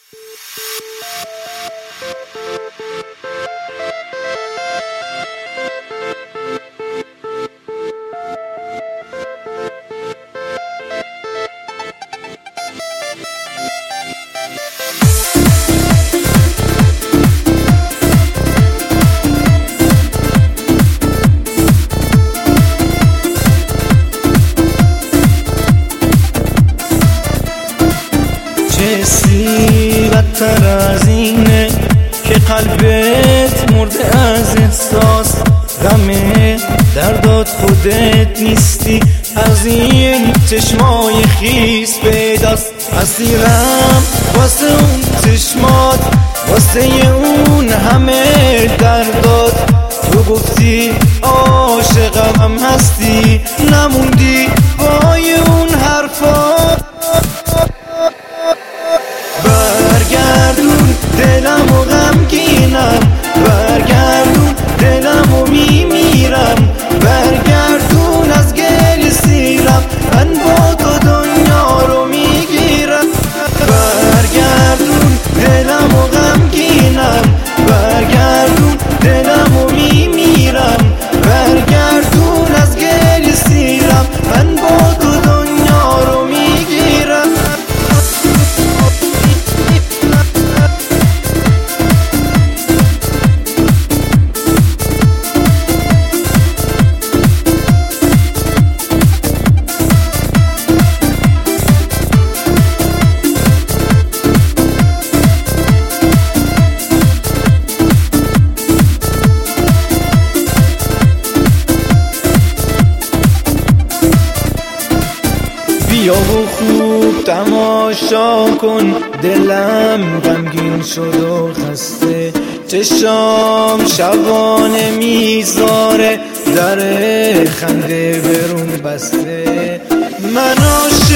چیزی بدتر از اینه که قلبت مرده از احساس غمه دردات خودت نیستی، از این چشمای خیس پیداست. اسیرم واسه اون چشمات، واسه اون همه دردات. تو گفتی عاشقم هستی، نموندی پای اون حرفات. برگردون دلمو غمگینم، برگردون دلمو میمیرم، برگردون از گل سیرم، من با تو دنیا رو میگیرم. برگردون دلمو غمگینم، برگردون دلمو میمیرم، برگردون از گل سیرم، من با تو دنیا رو میگیرم. بیا و خوب تماشا کن، دلم غمگین شد و خسته، چشام شبانه میذاره، در خنده برون بسته. من